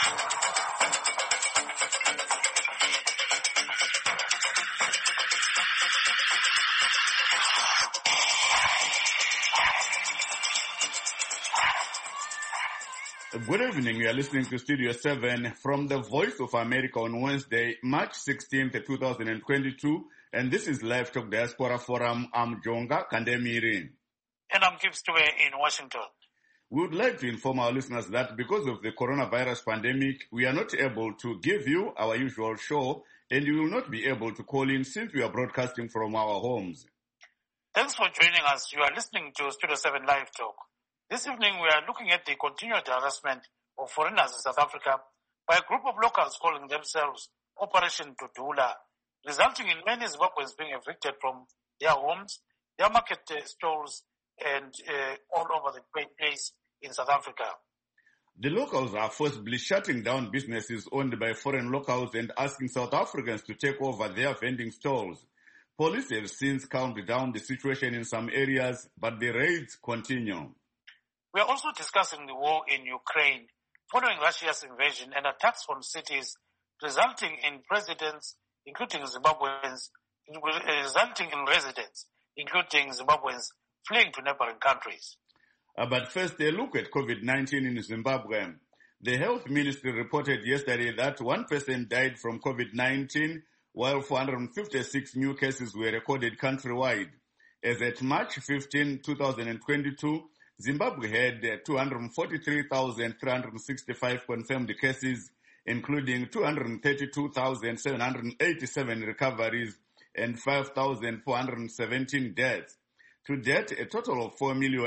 Good evening. You are listening to Studio 7 from the Voice of America on Wednesday, March 16th, 2022. And this is Live Talk Diaspora Forum. I'm Jonga Kandemiri. And I'm Gibbs Stewart in Washington. We would like to inform our listeners that because of the coronavirus pandemic, we are not able to give you our usual show, and you will not be able to call in since we are broadcasting from our homes. Thanks for joining us. You are listening to Studio 7 Live Talk. This evening, we are looking at the continued harassment of foreigners in South Africa by a group of locals calling themselves Operation Dudula, resulting in many Zimbabweans being evicted from their homes, their market stalls, and all over the place in South Africa. The locals are forcibly shutting down businesses owned by foreign locals and asking South Africans to take over their vending stalls. Police have since calmed down the situation in some areas, but the raids continue. We are also discussing the war in Ukraine following Russia's invasion and attacks on cities, resulting in residents, including Zimbabweans, fleeing to neighboring countries. But first, a look at COVID-19 in Zimbabwe. The health ministry reported yesterday that one person died from COVID-19, while 456 new cases were recorded countrywide. As at March 15, 2022, Zimbabwe had 243,365 confirmed cases, including 232,787 recoveries and 5,417 deaths. To date, a total of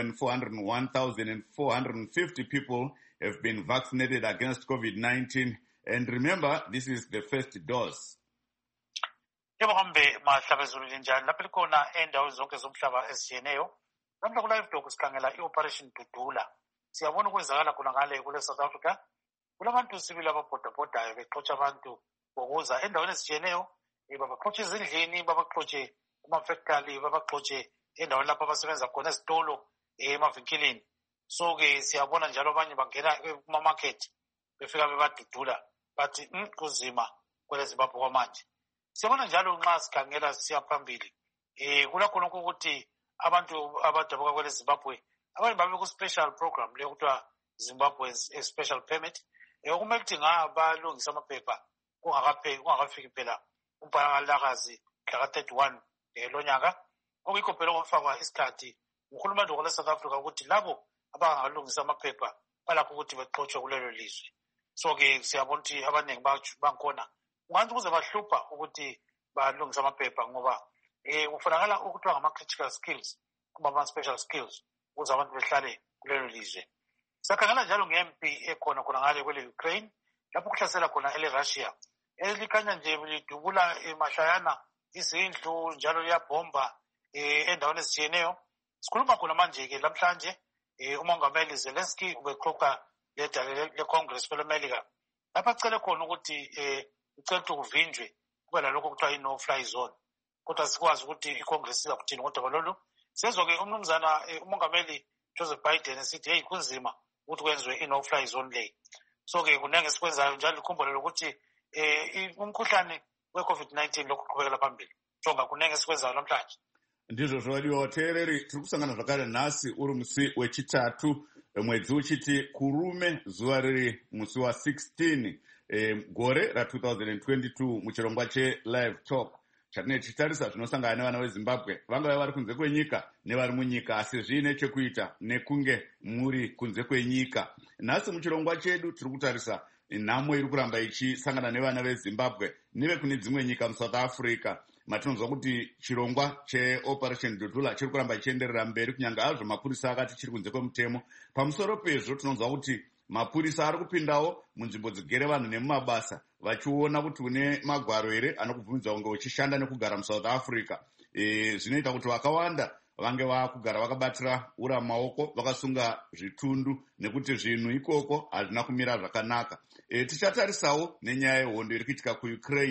4,401,450 people have been vaccinated against COVID-19. And remember, this is the first dose. Namhla ku-Live Talk sikhangela i-Operation Dudula. Siyabona ukwenzakala khona ngale kule South Africa. Kulabantu sibili ababhodabhodayo bexotsha abantu ngokuza endaweni ezitshiyeneyo, babaxotshe ezindlini, babaxotshe kuma-factory, babaxotshe endaweni lapho abasebenza khona ezitolo, emavinkilini. So-ke siyabona njalo abanye bangena kuma-market befika bebadudula bathi kuzima kwele Zimbabwe kwamanje. Siyabona njalo nxa sikhangela siya phambili kulakhona ukuthi abantu abadabuka kwele Zimbabwe abanye babe ku-special program leyo kuthiwa Zimbabwe special permit kumele ukuthi balungisa amaphepha kungakafiki phela umphalakazi mhla ka-31 lonyaka. Okuyikho phela okufakwa isikhathi uhulumende wakwele South Africa ukuthi labo abangalungisa amaphepha balapho ukuthi bexotshwe kulelo lizwe. So-ke siyabona ukuthi abaningi bangikhona ungathi ukuze bahlupha ukuthi balungisa amaphepha ngoba kufanakala ukuthiwa ngama-critical skills kumbe ama-special skills ukuze abantu behlale kulelo lizwe. Sakhangela njalo ngempi ekhona khona ngale kwele Ukraine lapho kuhlasela khona ele Russia elikhanya nje lidubula emashayana izindlu njalo liyabhomba endaweni ezitshiyeneyo. Sikhuluma khona manje-ke namhlanje umongameli Zelensky ubexoxa le-Congress kwele-America lapho acele khona ukuthi ucela ukuthi kuvinjwe kube lalokho kuthiwa i-no-fly zone. Kodwa sikwazi ukuthi iCongress iza kuthini kodwa lolu sezwe-ke umnumzana umongameli Joseph Biden esithi hey kunzima ukuthi kwenziwe i-no-fly zone le. So-ke kunenge sikwenzayo njalo likhumbule ukuthi umkhuhlane we-COVID-19 lokhu qhubekela phambili. Jonga kunenge sikwenzayo namhlanje. Ndizvo zvodiwa teereri, tiri kusangana zvakare nhasi uri musi wechitatu mwedzi uchiti kurume zuva riri musi wa16 gore ra2022 muchirongwa cheLive Talk. Chatinenge tichitarisa zvinosangana nevana veZimbabwe vangave vari kunze kwenyika nevari munyika, asi zviine chekuita nekunge muri kunze kwenyika. Nhasi muchirongwa chedu tiri kutarisa nhamo iri kuramba ichisangana nevana veZimbabwe nevekune dzimwe nyika muSouth Africa. Matinonzwa kuti chirongwa cheOperation Dudula chiri kuramba chienderera mberi kunyange hazvo mapurisa akati chiri kunze kwemutemo. Pamusoro pezvo tinonzwa kuti mapurisa ari kupindawo munzvimbo dzigere vanhu nemumabasa vachiona kuti une magwaro here anokubvunza kunge uchishanda nekugara muSouth Africa. Zvinoita kuti vakawanda vange vakugara vakabatira ura maoko vakasunga zvitundu nekuti zvinhu ikoko hazvina kumira zvakanaka. Tichatarisawo nenyaya yehondo iri kuitika kuUkraine.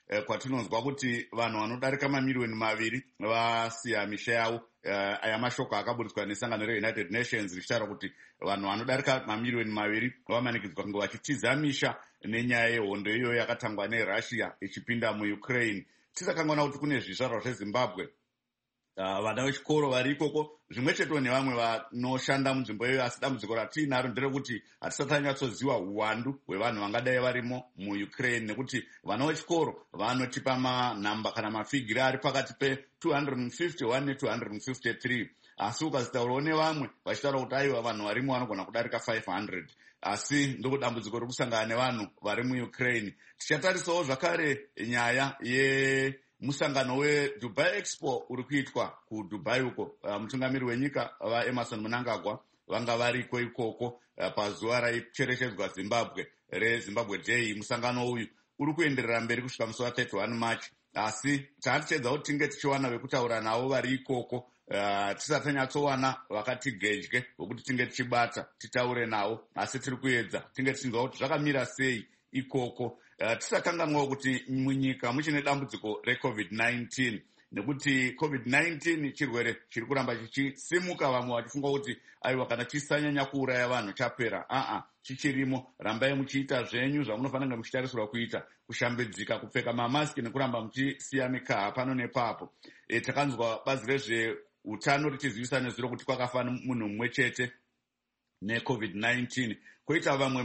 kwatinonzwa kuti vanhu vanodarika mamiliyoni 2 vasiya misha yavo. Aya mashoko akaburitswa nesangano reUnited Nations richitaura kuti vanhu vanodarika mamiliyoni 2 vamanikidzwa kunge vachitiza misha nenyaya yehondo iyoyo yakatangwa neRussia ichipinda muUkraine. Tisakanganwa kuti kune zvizvarwa zveZimbabwe, vana vechikoro vari ikoko zvimwe chetewo nevamwe vanoshanda munzvimbo iyoyo, asi dambudziko ratiinaro nderekuti hatisati tanyatsoziva uwandu hwevanhu vangadai varimo muUkraine, nekuti vana vechikoro vanotipa manhamba kana mafigiri ari pakati pe251 ne253, asi ukazitaurawo nevamwe vachitaura kuti aiwa vanhu varimo vanogona kudarika 500, asi ndiko dambudziko rokusangana nevanhu vari muUkraine. Tichatarisawo zvakare nyaya musangano weDubai Expo uri kuitwa kuDubai uko. Mutungamiri wenyika vaEmerson Mnangagwa vanga variko ikoko pazuva raicherechedzwa reZimbabwe Day. Musangano uyu uri kuenderera mberi kusvika musi wa31 March, asi taatichedza kuti tinge tichiwana vekutaura navo vari ikoko. Tisati tanyatsowana vakati gedye vokuti tinge tichibata titaure navo, asi tiri kuedza tinge tichinzwa kuti zvakamira sei ikoko. Tisakanganwawo kuti munyika muchine dambudziko reCovid-19, nekuti COVID-19 chirwere chiri kuramba chichisimuka, vamwe vachifunga kuti aiwa kana chisanyanya kuuraya vanhu chapera. Chichirimo. Rambai muchiita zvenyu zvamunofanira muchitarisirwa kuita, kushambidzika, kupfeka mamaski nekuramba muchisiya mikaha pano nepapo. Takanzwa bazi rezveutano richizivisa nezuro kuti kwakafa munhu mumwe chete neCovid-19, koita vamwe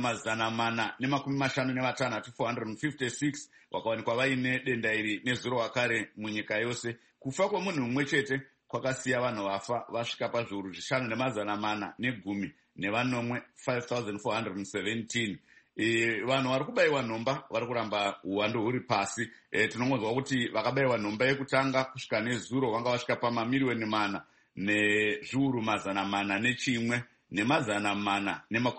456 456 vakawanikwa vaine denda iri nezuro wakare munyika yose. Kufa kwemunhu mumwe chete kwakasiya vanhu vafa vasvika pazviuru 5,410 nevanomwe 5,417. Vanhu vari kubayiwa nhomba vari kuramba uwandu huri pasi. Tinongonzwa kuti vakabayiwa nhomba yekutanga kusvika nezuro vanga vasvika pamamiliyoni 4 nezviuru 401 ne450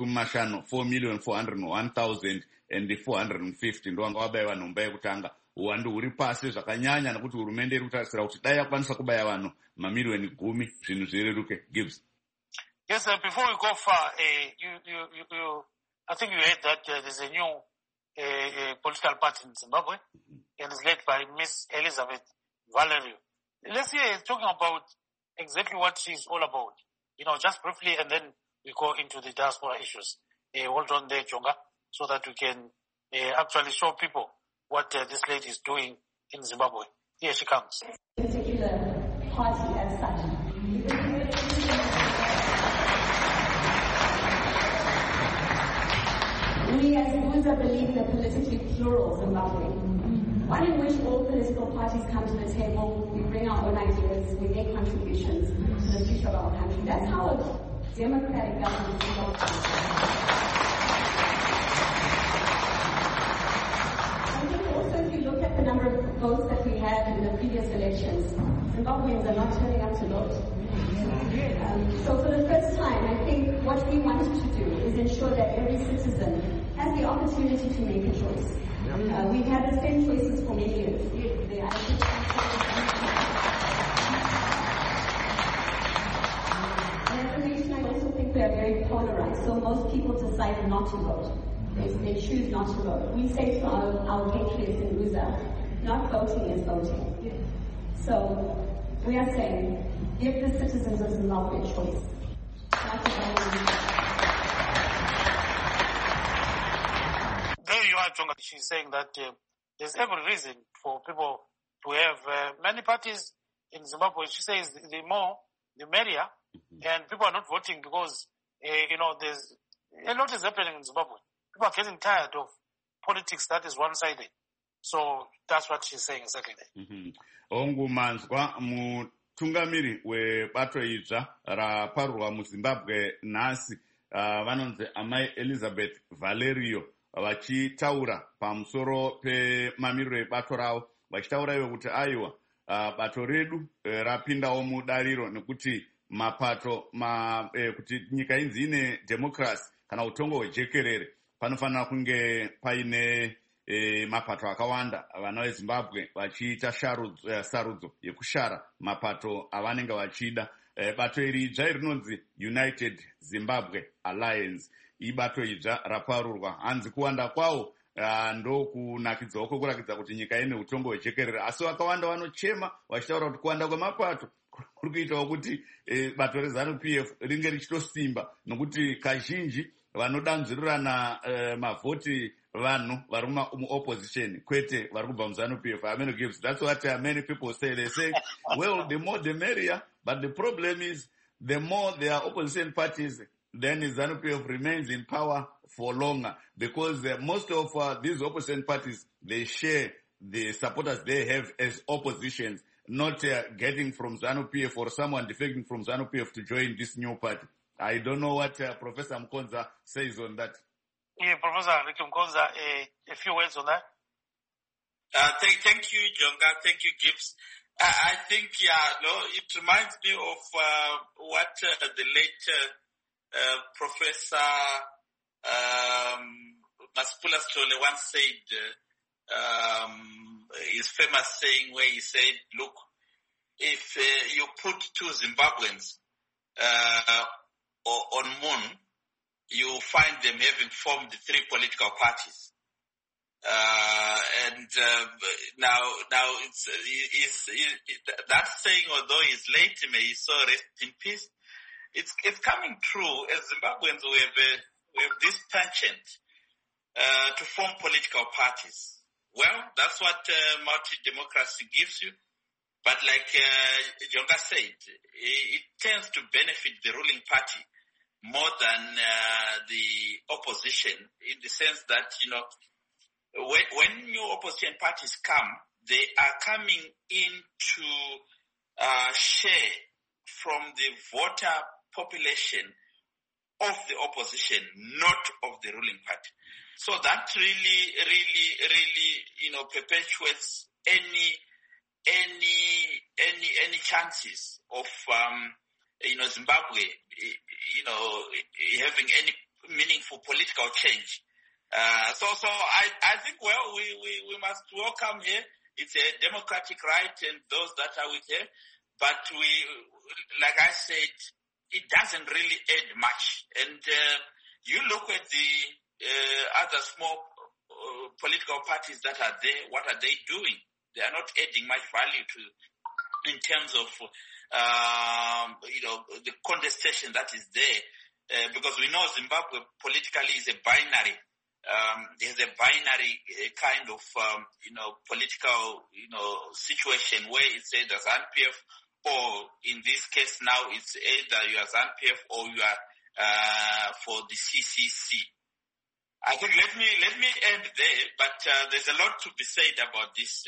4,401,450 ndo vanga vabayiwa nhomba yekutanga. Uwandu huri pasi zvakanyanya, nekuti hurumende iri kutarisira kuti dai yakwanisa kubaya vanhu mamiliyoni 10 zvinhu zvireruke. Gibbs. Yes, before we go far, I think you heard that there's a new political party in Zimbabwe, and it's led by Miss Elizabeth Valerio. Let's hear talking about exactly what she's all about, just briefly, and then we go into the diaspora issues. Hold on there, Jonga, so that we can actually show people what this lady is doing in Zimbabwe. Here she comes. Particular party as such. We as Buza believe in a politically plural Zimbabwe, one in which all political parties come to the table, we bring our own ideas, we make contributions to the future of our country. That's how a democratic government is supposed to be. I think also if you look at the number of votes that we had in the previous elections, Zimbabweans are not turning up to vote. So for the first time, I think what we wanted to do is ensure that every citizen has the opportunity to make a choice. We've had the same choices for many years. And as a nation, I also think we are very polarized. So most people decide not to vote. They choose not to vote. We say to our patriots in Buza, not voting is voting. So we are saying, give the citizens of Zimbabwe a choice. There you are, Jonga. She's saying that there's every reason for people to have many parties in Zimbabwe. She says the more, the merrier, and people are not voting because, there's a lot is happening in Zimbabwe. People are getting tired of politics that is one-sided. So that's what she's saying exactly. Ongumanzwa mutungamiri webato idzva raparurwa muZimbabwe nhasi, vanonzi amai Elizabeth Valerio, vachitaura pamusoro pemamiriro ebato ravo, vachitaura ivo kuti aiwa, bato redu rapindawo mudariro nekuti mapato kuti nyika inzi ine democracy kana utongo hwejekerere, panofanira kunge paine mapato akawanda. Vana veZimbabwe vachiita sarudzo yekushara mapato avanenge vachida. Bato iri idzva rinonzi United Zimbabwe Alliance. Ibato idzva raparurwa, hanzi kuwanda kwawo ndokunakidzawo kwekurakidza kuti nyika ine utongo hwejekerere. Asi vakawanda vanochema vachitaura kuti kuwanda kwemapato kuri kuitawo kuti bato reZANU-PF ringe richitosimba, nokuti kazhinji vanodanzvirirana mavhoti vanhu vari muopposition kwete vari kubva muZANU-PF. Ameno gives, that's what many people say. They say, well, the more the merrier, but the problem is the more there are opposition parties, then ZANU-PF remains in power for longer, because most of these opposition parties, they share the supporters they have as oppositions, not getting from ZANU-PF or someone defecting from ZANU-PF to join this new party. I don't know what Professor Mkonza says on that. Yeah, Professor Ricky Mkonza, a few words on that. Thank you, Jonga. Thank you, Gibbs. I think, it reminds me of what the late Professor Masipula Sithole once said, his famous saying where he said, look, if you put two Zimbabweans on moon, you find them having formed 3 political parties. Now it's that saying, although he's late, may he so rest in peace. It's coming true. As Zimbabweans, we have this penchant to form political parties. Well, that's what multi-democracy gives you. But like Jonga said, it tends to benefit the ruling party more than the opposition, in the sense that, when new opposition parties come, they are coming in to share from the voter population of the opposition, not of the ruling party. So that really, perpetuates any chances of Zimbabwe, having any meaningful political change. So I think, well, we must welcome here. It's a democratic right, and those that are with her. But like I said, it doesn't really add much. And you look at the other small political parties that are there. What are they doing? They are not adding much value in terms of the contestation that is there, because we know Zimbabwe politically is a binary. There's a binary kind of political situation where it's either ZANU-PF, or in this case now it's either you are ZANU-PF or you are for the CCC. I think let me end there, but there's a lot to be said about this.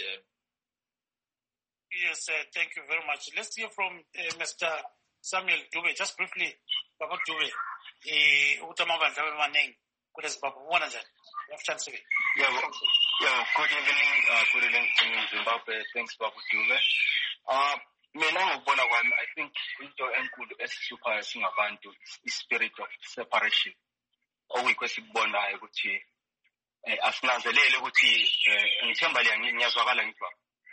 Yes, thank you very much. Let's hear from Mr. Samuel Dube. Just briefly, Baba Dube. Good evening, Zimbabwe. Thanks, Baba Dube. I think into enkulu esisupa singabantu is spirit of separation. Okwesibona ukuthi asinanzelele ukuthi ngithemba ngiyazwakala ngidwa.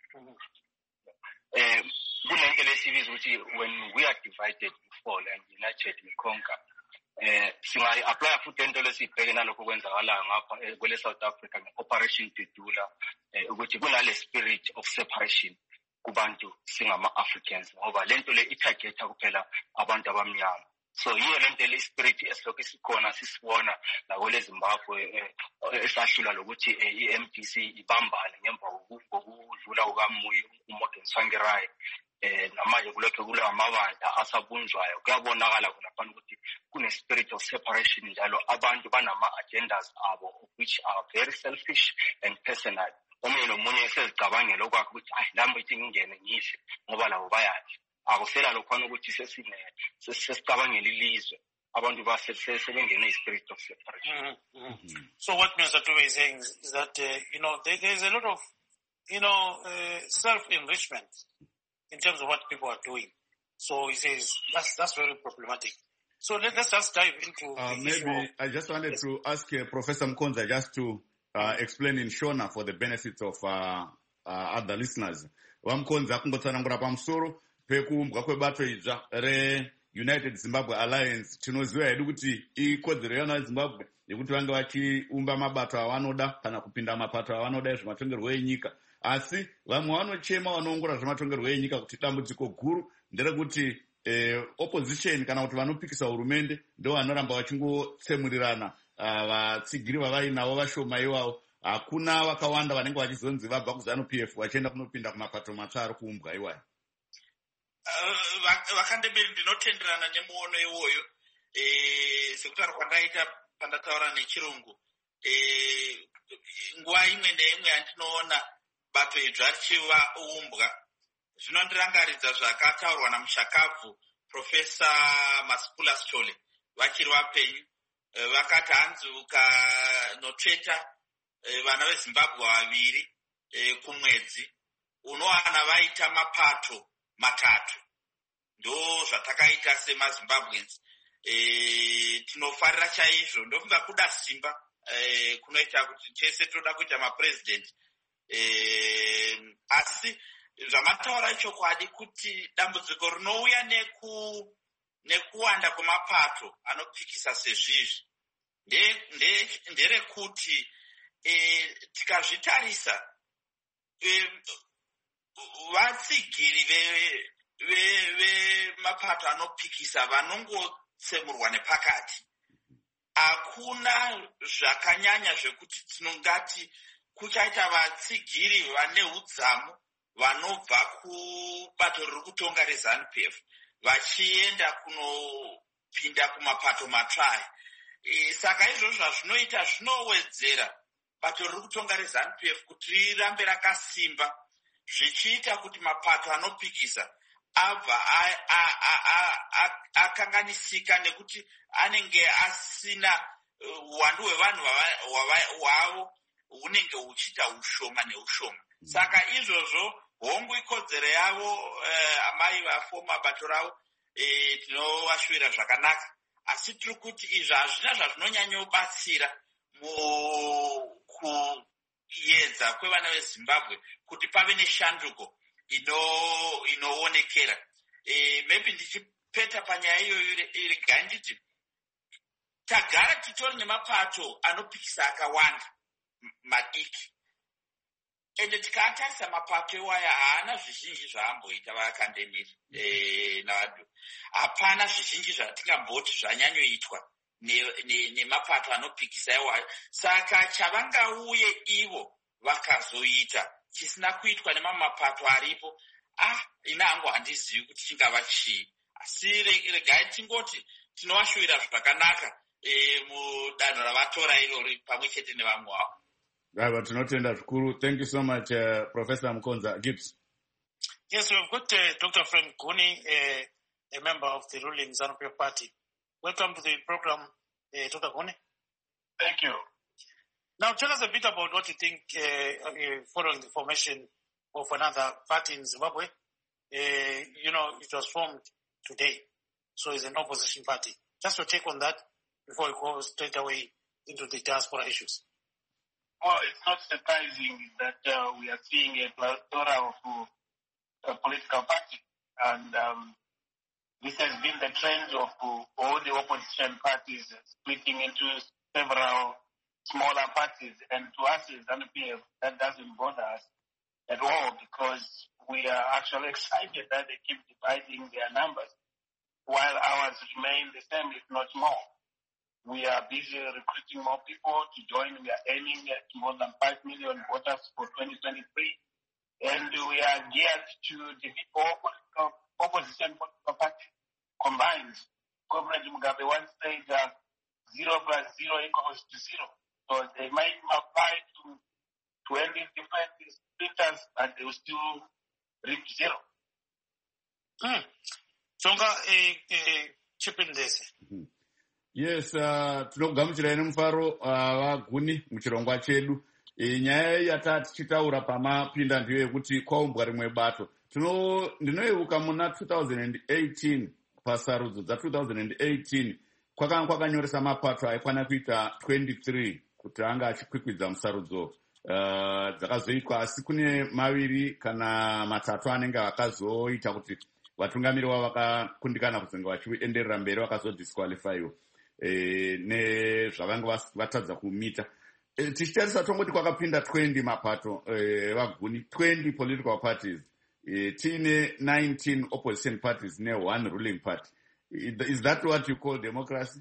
Kunento lesibiza ukuthi when we are divided we fall and united we conquer. Singayi apply futhi into lesibheke nalokho kwenzakala ngapha kwele South Africa ngeoperation Tudula ukuthi kunale spirit of separation kubantu singama Africans ngoba lento le itargeta kuphela abantu abamnyama. So here lento le spirit esilokho isikhona sisibona nakwele Zimbabwe esahlula lokuthi iMDC ibambane ngemva kokudlula ukaMuyi uMorgan Tsvangirai namanje kulokho kula amabandla asabunjwayo kuyabonakala khona ukuthi kune spirit of separation njalo abantu banama agendas abo which are very selfish and personal. Omunye nomunye esezicabangela okwakhe ukuthi nami ithi ngingene ngihle ngoba labo bayathi akusela lokhona ukuthi sesicabangela ilizwe abantu basebengene ispirit of separation. So what Mr. Dube is saying is that there is a lot of self-enrichment in terms of what people are doing. So he says that's very problematic. So let's just dive into maybe I just wanted to ask Professor Mkonza just to explain in Shona for the benefits of other listeners. Vamkonza kungotsanangura pamusoro pekuumbwa kwebato idzva United Zimbabwe Alliance. Tinoziva hedu kuti ikodzero yevana vezimbabwe yekuti vange vachiumba mabato avanoda kana kupinda mapato avanoda ezvematongerwo enyika. Asi vamwe vanochema vanoongora zvematongerwo enyika kuti dambudziko guru nderekuti opposition kana kuti vanopikisa hurumende ndo vanoramba vachingotsemurirana. Vatsigiri vavainavo vashoma ivavo, hakuna vakawanda vanenge vachizonzi vabva kuZANU-PF vachienda kunopinda kumapato matsva ari kuumbwa iwayo. Vakandeberi ndinotenderana nemuono iwoyo, sekutaura kwandaita pandataura nechirungu. Nguva imwe neimwe yandinoona bato idzva richivaumbwa, zvinondirangaridza zvakataurwa namushakabvu Profesa Masipula Sithole vachiri vapenyu. Vakati hanzi ukanotsveta vana veZimbabwe vaviri kumwedzi unowana vaita mapato matatu. Ndo zvatakaita semaZimbabweans. Tinofarira chaizvo. Ndofunga kuda simba kunoita kuti tese toda kuita mapresident. Asi zvamataura chokwadi kuti dambudziko rinouya nekuwanda kwemapato anopikisa sezvizvi nderekuti tikazvitarisa vatsigiri vemapato anopikisa vanongotsemurwa nepakati. Hakuna zvakanyanya zvekuti tinongati kuchaita vatsigiri vane udzamu vanobva kubato riri kutonga reZANU-PF vachienda kunopinda kumapato matsva. Saka izvozvo zvazvinoita zvinowedzera bato riri kutonga reZANU-PF kuti rirambe rakasimba, zvichiita kuti mapato anopikisa abva akanganisika nekuti anenge asina uwandu hwevanhu wavo hunenge huchiita ushoma neushoma. Saka izvozvo hongu ikodzero yavo amai vafoma bato ravo, tinovashuvira zvakanaka. Asi tiri kuti izvi hazvina zvazvinonyanyobatsira mukuedza kwevana veZimbabwe kuti pave neshanduko inoonekera. Maybe ndichipeta panyaya iyoyo regai nditi tagara titori nemapato anopikisa akawanda madiki. Ende tikatarisa mapato iwaya haana zvizhinji zvaamboita vakandemiri navadu. Hapana zvizhinji zvatingamboti zvanyanyoitwa nemapato anopikisa iwayo. Saka chavangauye ivo vakazoita chisina kuitwa nemamapato aripo, ina hangu handizivi kuti chingava chii. Asi regai tingoti tinovashuvira zvakanaka mudanho ravatora irori pamwe chete nevamwe wavo. Right, tinotenda zvikuru. Thank you so much, Professor Mukonza. Gibbs. Yes, we've got Dr. Frank Guni, a member of the ruling ZANU-PF party. Welcome to the program, Dr. Guni. Thank you. Now, tell us a bit about what you think following the formation of another party in Zimbabwe. It was formed today, so it's an opposition party. Just your take on that before we go straight away into the diaspora issues. Well, it's not surprising that we are seeing a plethora of political parties, and this has been the trend of all the opposition parties splitting into several smaller parties. And to us as ZANU-PF, that doesn't bother us at all, because we are actually excited that they keep dividing their numbers, while ours remain the same, if not more. We are busy recruiting more people to join. We are aiming at more than 5 million voters for 2023. And we are geared to defeat all opposition political parties combined. Comrade Mugabe once said 0 plus 0 equals to 0. So they might apply to 20 different splitters and they will still reach 0. Chonga chip in this. Yes, tinogamuchirai nemufaro vaguni muchirongwa chedu. Nyaya yatati tichitaura pamapinda ndiyo yekuti kwaumbwa rimwe bato. Ndinoivuka muna 2018, pasarudzo dza2018, kwakanga kwakanyoresa mapato aikwana kuita 23 kuti anga achikwikwidza musarudzo dzakazoitwa, asi kune maviri kana matatu anenge akazoita kuti vatungamiri vavo vakakundikana kuzenge vachienderera mberi vakazodisqualifyiwa nezvavanga vatadza kumita. Tichitarisa tongoti kwakapinda 20 mapato vaguni 20 political parties, tiine 19 opposition parties ne1 ruling party. Is that what you call democracy?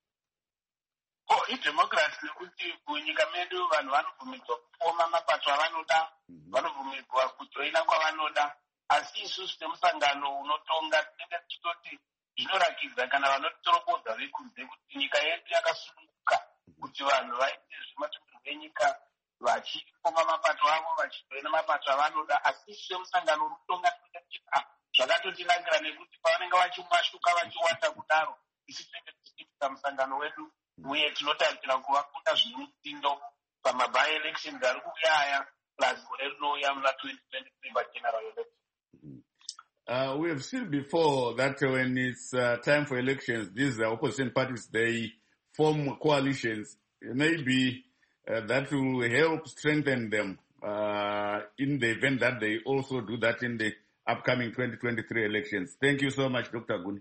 Idemocracy nekuti munyika medu vanhu vanobvumidzwa kufoma mapato avanoda, vanobvumirwa kujoina kwavanoda, asi isusu semusangano unotonga tinenge tichitoti zvinorakidza kana vanotorokodza vekunze kuti nyika yedu yakasununguka kuti vanhu vaite zvematongerwo enyika vachifoma mapato avo vachijoina mapato avanoda, asi isu semusangano unotonga tinenge tichiti zvakatotinakira nekuti pavanenge vachimashuka vachiwanda kudaro isu tinenge tichiita musangano wedu uye tinotarisira kuvakunda zvine mutindo pamaby elections ari kuuya aya plus gore rinouya muna 2023 pageneral election. We have seen before that when it's time for elections, these opposition parties, they form coalitions. Maybe that will help strengthen them in the event that they also do that in the upcoming 2023 elections. Thank you so much, Dr. Guni.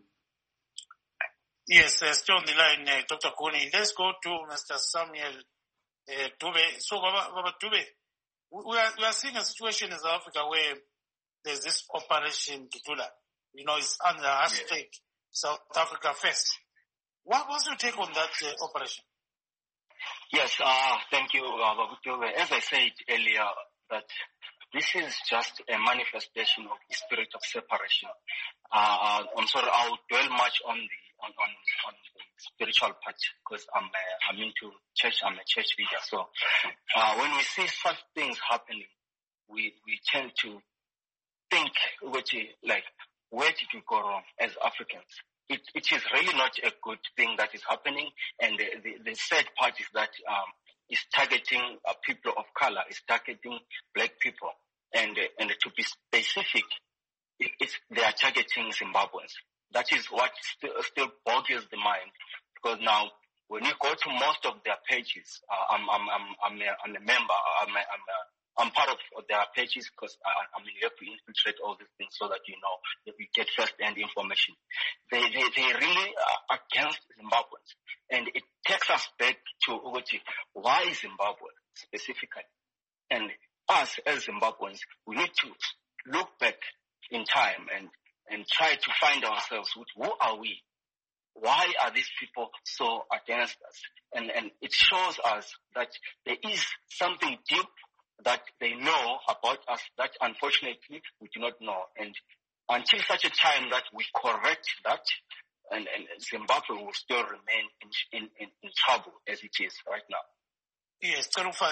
Yes, still on the line, Dr. Guni. Let's go to Mr. Samuel Dube. So, Baba Dube, we are seeing a situation in South Africa where there's this Operation Tutula. It's under hashtag South Africa First. What's your take on that operation? Yes, thank you, Baba Dube. As I said earlier, that this is just a manifestation of the spirit of separation. I'm sorry, I'll dwell much on the spiritual part because I'm into church. I'm a church leader. So when we see such things happening, we tend to think, like, where did we go wrong as Africans? It is really not a good thing that is happening, and the sad part is that it's targeting people of color, it's targeting black people, and to be specific, they are targeting Zimbabweans. That is what still boggles the mind, because now when you go to most of their pages, I'm a member, I'm part of their pages because I'm here to infiltrate all these things so that that we get first-hand information. They really are against Zimbabweans, and it takes us back to why Zimbabwe specifically, and us as Zimbabweans, we need to look back in time and try to find ourselves with who are we? Why are these people so against us? And it shows us that there is something deep that they know about us that unfortunately we do not know. And until such a time that we correct that, and Zimbabwe will still remain in trouble as it is right now. Yes,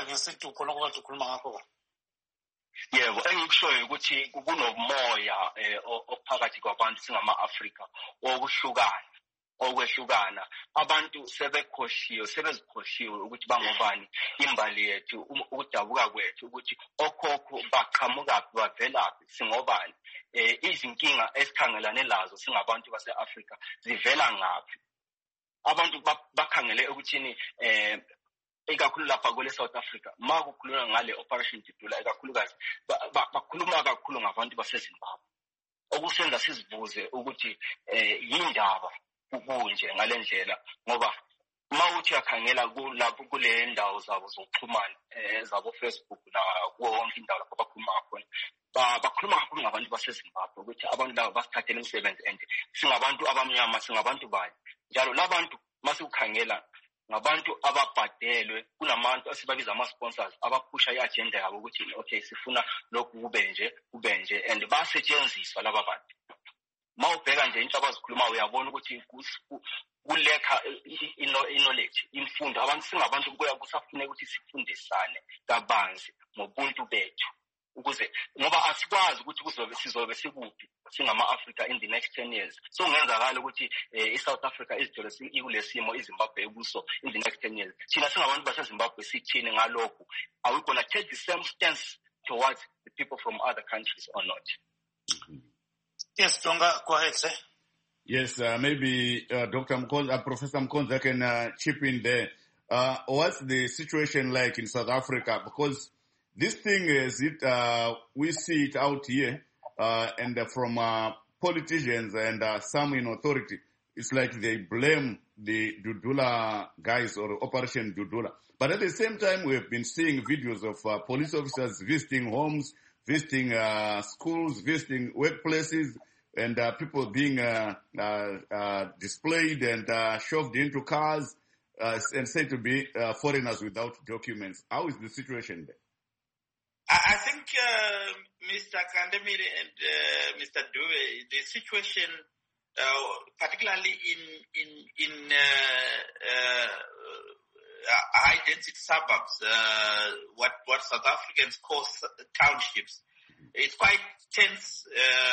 yebo, engikushoyo ukuthi kunomoya ophakathi kwabantu singama-Afrika okwehlukana. Abantu sebezikhohliwe ukuthi bangobani, imbali yethu, ukudabuka kwethu, ukuthi okhokho baqhamukaphi, bavelaphi, singobani, izinkinga esikhangelane lazo singabantu base-Afrika zivela ngaphi. Abantu bakhangele ukuthini ikakhulu lapha kwele South Africa, ma kukhulunywa ngale Operation Tutula, ikakhulukazi bakhuluma kakhulu ngabantu baseZimbabwe, okusenza sizibuze ukuthi yindaba kunje ngale ndlela, ngoba ma uthi yakhangela kulapho kule ndawo zabo zokuxhumana zabo Facebook na wonke indawo lapho bakhuluma khona, bakhuluma kakhulu ngabantu baseZimbabwe ukuthi abantu laba basithathele umsebenzi and singabantu abamnyama, singabantu bani njalo. Labantu masikukhangela ngabantu ababhadelwe, kunabantu asibabiza ama-sponsors abaphusha i-agenda yabo ukuthi okay, sifuna lokhu kube nje, and basetshenziswa laba bantu. Ma ubheka nje into abazikhuluma uyabona ukuthi kulekha knowledge, imfundo. Abantu singabantu kuya kusafuneka ukuthi sifundisane kabanzi ngobuntu bethu, ukuze ngoba asikwazi ukuthi sizobe sikuphi singama-Africa in the next 10 years. So ngenzakala ukuthi i-South Africa izithole ikulesimo iZimbabwe ekuso in the next 10 years. Thina singabantu baseZimbabwe sithini ngalokhu? Are we going to take the same stance towards the people from other countries or not? Yes, Tonga, go ahead, sir. Yes, maybe Dr. Mkonza, Professor Mkonza can chip in there. What's the situation like in South Africa? Because this thing is we see it out here, and from politicians and some in authority, it's like they blame the Dudula guys or Operation Dudula. But at the same time, we have been seeing videos of police officers visiting homes, visiting schools, visiting workplaces, and people being displayed and shoved into cars and said to be foreigners without documents. How is the situation there? I think Mr. Kandemire and Mr. Dube, the situation, particularly in high-density suburbs, what South Africans call townships, it's quite tense.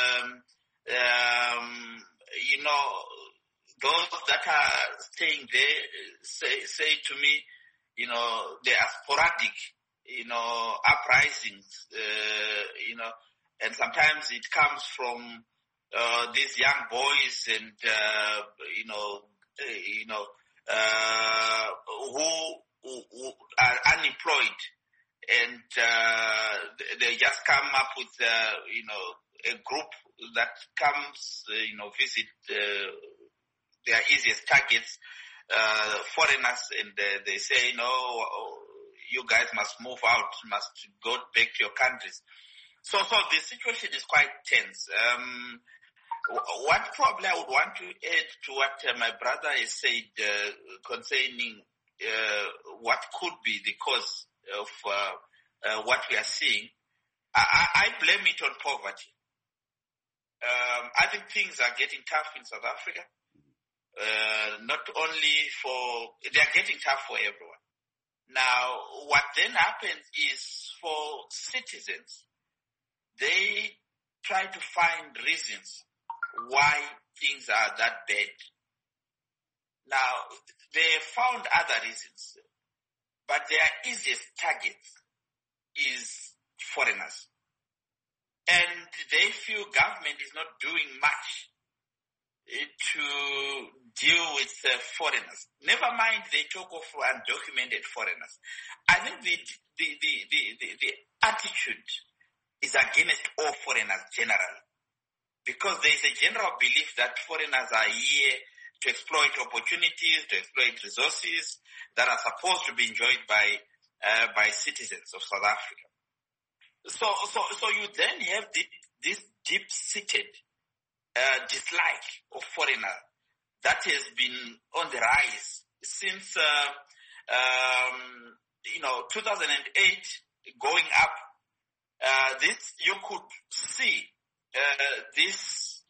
Those that are staying there say to me, they are sporadic, uprisings, and sometimes it comes from these young boys and who are unemployed, and they just come up with a group that comes visit their easiest targets, foreigners, and they say, no, you guys must move out, must go back to your countries. So the situation is quite tense. What probably I would want to add to what my brother has said concerning what could be the cause of what we are seeing, I blame it on poverty. I think things are getting tough in South Africa. Not only they are getting tough for everyone. Now, what then happens is for citizens, they try to find reasons why things are that bad. Now, they found other reasons, but their easiest target is foreigners. And they feel government is not doing much to deal with foreigners. Never mind they talk of undocumented foreigners. I think the attitude is against all foreigners generally, because there is a general belief that foreigners are here to exploit opportunities, to exploit resources that are supposed to be enjoyed by citizens of South Africa. So you then have this deep-seated dislike of foreigners that has been on the rise since 2008 going up. This you could see this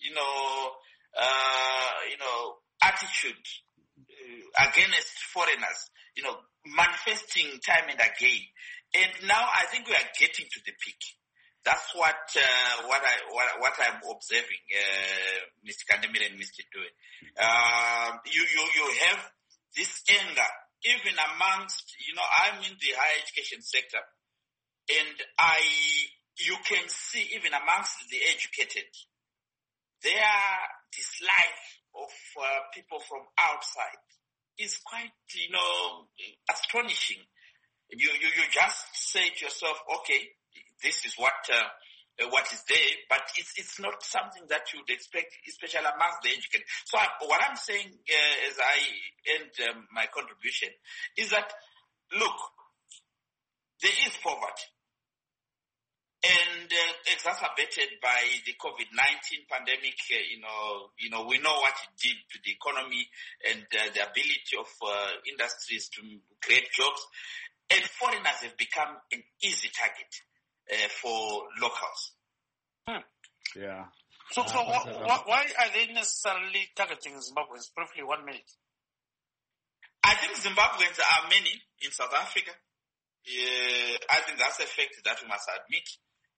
attitude against foreigners manifesting time and again. And now I think we are getting to the peak. That's what I'm observing, Mr. Kandemire and Mr. Dube. You have this anger even amongst, I'm in the higher education sector, and you can see even amongst the educated, their dislike of people from outside is quite, astonishing. You just say to yourself, okay, this is what is there, but it's not something that you would expect, especially amongst the educated. So what I'm saying as I end my contribution is that, look, there is poverty, and exacerbated by the COVID-19 pandemic. We know what it did to the economy and the ability of industries to create jobs. And foreigners have become an easy target for locals. Yeah. So why are they necessarily targeting Zimbabweans? Briefly, 1 minute. I think Zimbabweans are many in South Africa. I think that's a fact that we must admit.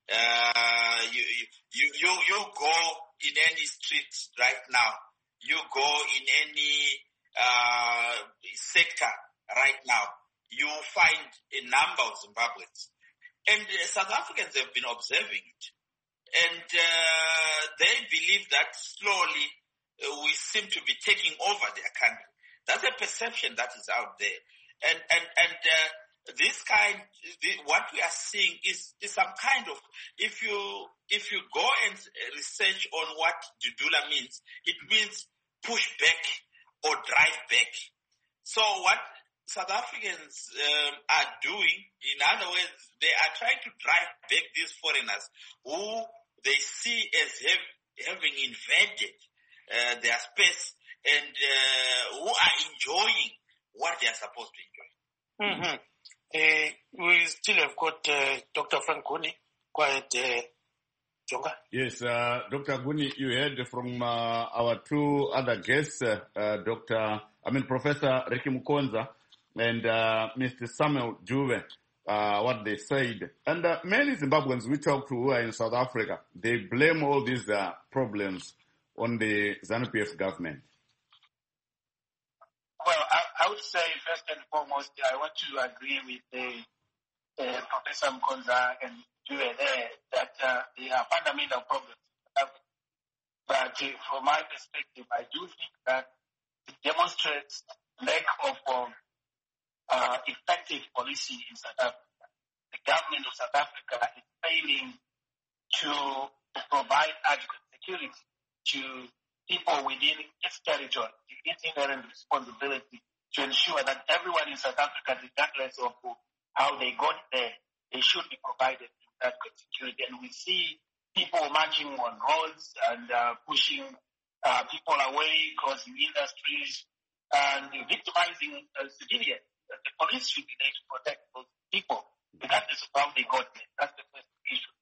You go in any street right now. You go in any sector right now. You find a number of Zimbabweans. And South Africans have been observing it. And they believe that slowly we seem to be taking over their country. That's a perception that is out there. And what we are seeing is some kind of, if you go and research on what Dudula means, it means push back or drive back. So what South Africans are doing, in other words, they are trying to drive back these foreigners who they see as having invaded their space and who are enjoying what they are supposed to enjoy. Mm-hmm. We still have got Dr. Frank Guni. Go ahead, Jonga. Yes, Dr. Guni, you heard from our two other guests, Professor Ricky Mukonza and Mr. Samuel Juve, what they said. And many Zimbabweans we talk to who are in South Africa, they blame all these problems on the ZANU-PF government. Well, I would say first and foremost, I want to agree with Professor Mukonza and Juve there that there are fundamental problems. But from my perspective, I do think that it demonstrates lack of effective policy in South Africa. The government of South Africa is failing to provide adequate security to people within its territory, its inherent responsibility to ensure that everyone in South Africa, regardless of how they got there, they should be provided with adequate security. And we see people marching on roads and pushing people away, closing industries, and victimizing civilians. The police should be there to protect those people, regardless of how they got there. That's the first issue.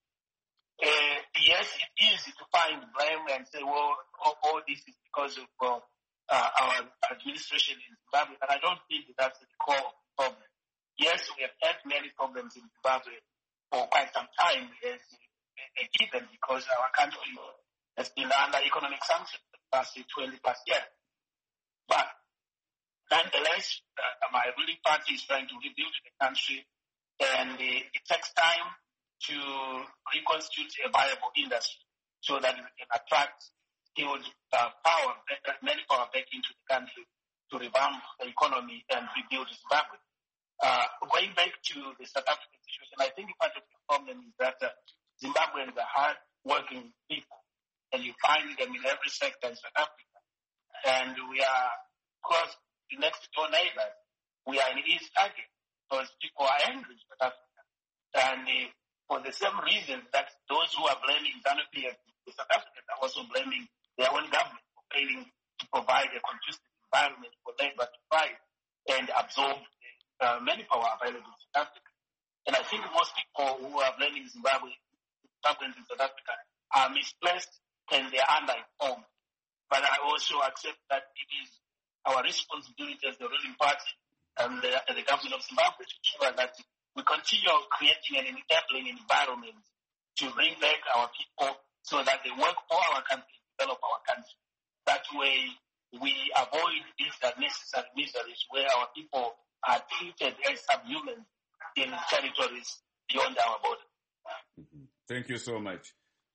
Yes, it's easy to find blame and say, well, all this is because of our administration in Zimbabwe, but I don't think that's the core of the problem. Yes, we have had many problems in Zimbabwe for quite some time, as a given, because our country has been under economic sanctions for the past 20 plus years. But nonetheless, my ruling party is trying to rebuild the country, and it takes time to reconstitute a viable industry so that we can attract skilled manpower back into the country to revamp the economy and rebuild Zimbabwe. Going back to the South African situation, I think part of the problem is that Zimbabweans are hard-working people, and you find them in every sector in South Africa. And we are close to next-door neighbors. We are in East Target because people are angry in South Africa. And for the same reason that those who are blaming ZANU-PF, the South Africans are also blaming their own government for failing to provide a conducive environment for labor to thrive and absorb manpower available in South Africa. And I think most people who are blaming Zimbabweans in South Africa are misplaced and they are underinformed. But I also accept that it is our responsibility as the ruling party and the government of Zimbabwe to ensure that we continue creating an enabling environment to bring back our people so that they work for our country, develop our country. That way, we avoid these unnecessary miseries where our people are treated as subhumans in territories beyond our border. Mm-hmm. Thank you so much.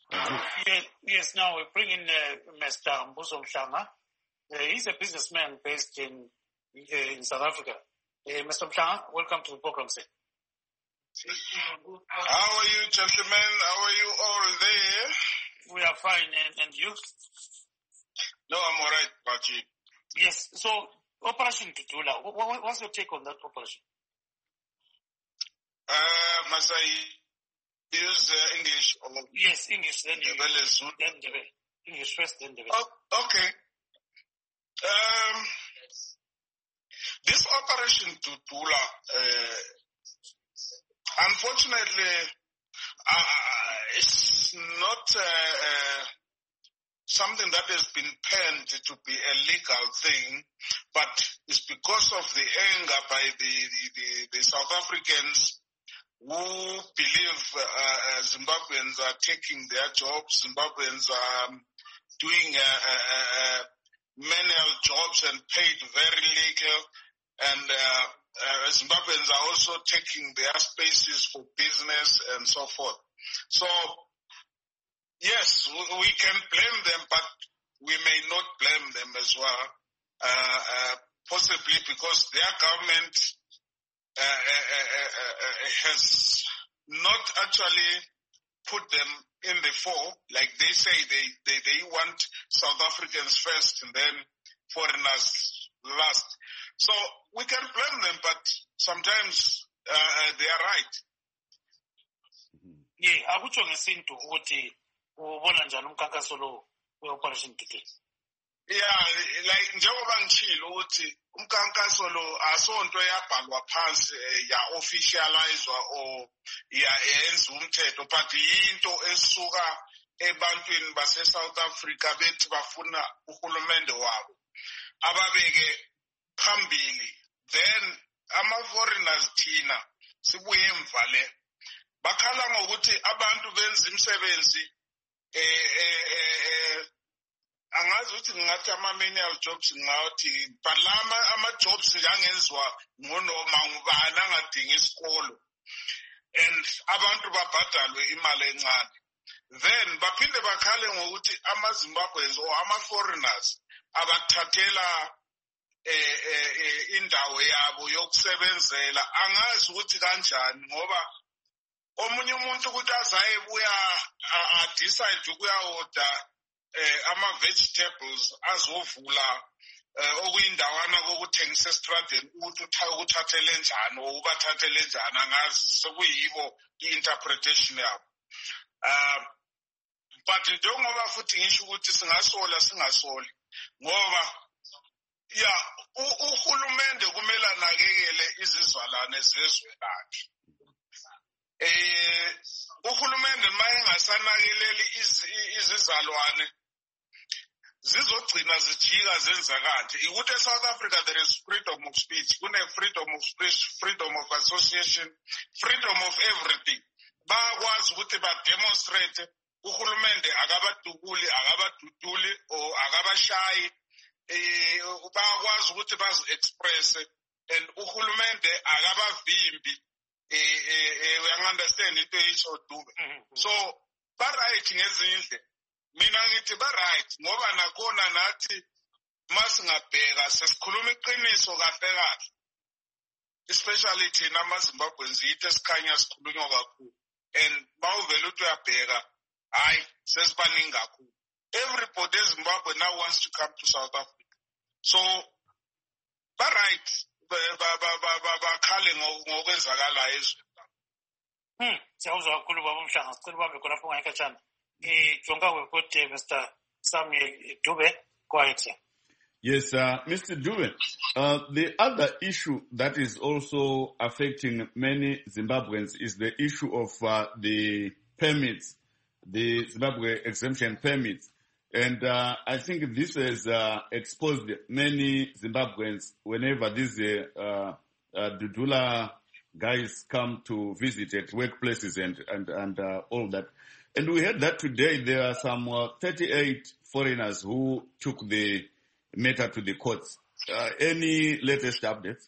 Yes, now we bring in Mr. Mbuso Mhlanga. He's a businessman based in South Africa. Mr. Mhlanga, welcome to the program, sir. How are you, gentlemen? How are you all there? We are fine, and you? No, I'm all right, Bachi. Yes, so Operation Dudula, what's your take on that operation? Must I use English? Or yes, English, then English first, then okay. This Operation Dudula, unfortunately, it's not something that has been penned to be a legal thing, but it's because of the anger by the South Africans who believe Zimbabweans are taking their jobs, Zimbabweans are doing menial jobs and paid very little, and Zimbabweans are also taking their spaces for business and so forth. So, yes, we can blame them, but we may not blame them as well, possibly because their government has not actually put them in the fore, like they say they want South Africans first and then foreigners last. So we can blame them, but sometimes they are right. Yeah, akutsho ngesintu ukuthi ubona njani umkhankaso lo we-Operation Tutu. Yeah, like njengoba ngitshilo ukuthi umkhankaso lo asonto yabhalwa phansi ya-officializwa or yenza umthetho, but yinto esuka ebantwini base-South Africa bethi bafuna uhulumende wabo ababeke phambili. Then ama-foreigners thina sibuye emva le bakhala ngokuthi abantu benza imisebenzi angazi ukuthi ngathi ama-manual jobs ngathi but ama-jobs angenziwa ngonoma ngubani angadingi isikolo and abantu babhadalwe imali encane. Then baphinde bakhale ngokuthi ama-Zimbabweans or ama-foreigners abakuthathela indawo yabo yokusebenzela. Angazi ukuthi kanjani ngoba omunye umuntu ukuthi azayebuya decide ukuya-order ama-vegetables azovula okuyindawana kokuthengisa estradeni ukuthi ukuthathele njani or ubathathele njani, angazi sekuyibo i-interpretation yabo. But njengoba futhi ngisho ukuthi singasoli ngoba uhulumende kumele anakekele izizalwane zezwe lakhe. Uhulumende mayengasanakeleli izizalwane zizogcina zijika zenza kanje. Ukuthi eSouth Africa there is freedom of speech, freedom of speech, freedom of association, freedom of everything. Bakwazi ukuthi bademonstrate, uhulumende akabatukuli, akabaduduli or akabashayi, bakwazi ukuthi bazi-express and uhulumende akabavimbi. We understand into isho Dube. So ba-right ngezindle. Mina ngithi ba-right ngoba nakhona nathi masingabheka sesikhuluma iqiniso kahle kahle. Especially thina ama-Zimbabweans yithi esikhanya sikhulunywa kakhulu. And mawuvela ukuthi uyabheka, hayi sesibaningi kakhulu. Everybody in Zimbabwe now wants to come to South Africa. So ba-right bakhale ngokwenzakala ezweni. Siyawuzwa kakhulu baba Mhlanga, sicela ubambe khona lapho ngayikhatshana. Jonga wekote Mr. Samuel Dube, go ahead, sir. Yes, Mr. Dube, the other issue that is also affecting many Zimbabweans is the issue of the permits, the Zimbabwe exemption permits. And I think this has exposed many Zimbabweans whenever these Dudula guys come to visit at workplaces and all that. And we heard that today there are some 38 foreigners who took the matter to the courts. Any latest updates?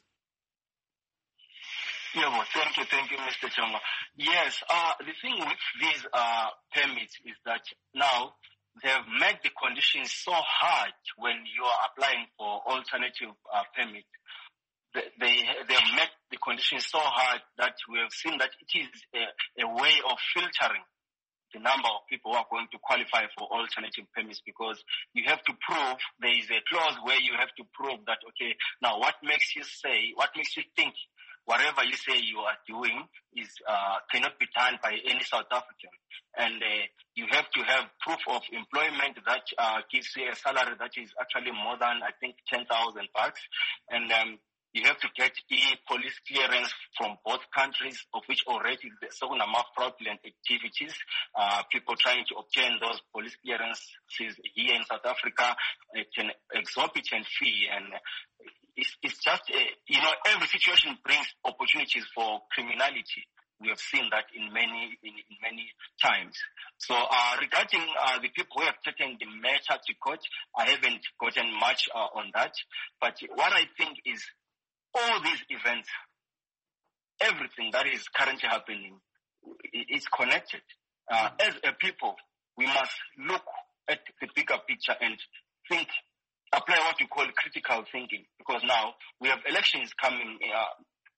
Yeah, well, thank you, Mr. Chonga. Yes, the thing with these permits is that now they have made the conditions so hard when you are applying for alternative permit. They have made the conditions so hard that we have seen that it is a way of filtering the number of people who are going to qualify for alternative permits, because you have to prove, there is a clause where you have to prove that, okay, now what makes you think whatever you say you are doing is cannot be done by any South African. And you have to have proof of employment that gives you a salary that is actually more than, I think, 10,000 bucks. And you have to get police clearance from both countries, of which already there's so many fraudulent activities. People trying to obtain those police clearances here in South Africa at an exorbitant fee. And it's just, every situation brings opportunities for criminality. We have seen that in many times. So regarding the people who have taken the matter to court, I haven't gotten much on that. But what I think is all these events, everything that is currently happening, is connected. As a people, we must look at the bigger picture and think, apply what you call critical thinking, because now we have elections coming